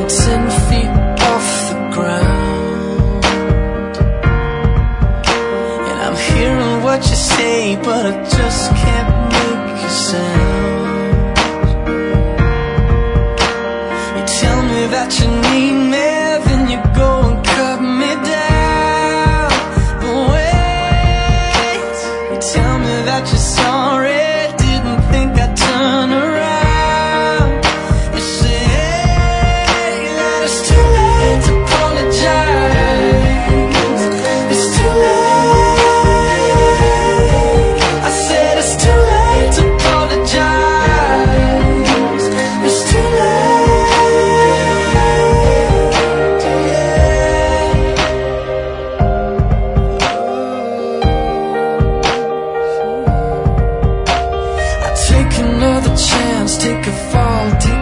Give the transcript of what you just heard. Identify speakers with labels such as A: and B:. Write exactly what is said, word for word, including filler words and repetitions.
A: ten feet off the ground. And I'm hearing what you say, but I just can't make a sound. You tell me that you need me, then you go and cut me down. But wait, you tell me that you're sorry, didn't think I'd turn around. You say that it's too late to apologize. It's too late. I said it's too late to apologize. It's too late. Yeah. I take another chance, take a fall deep.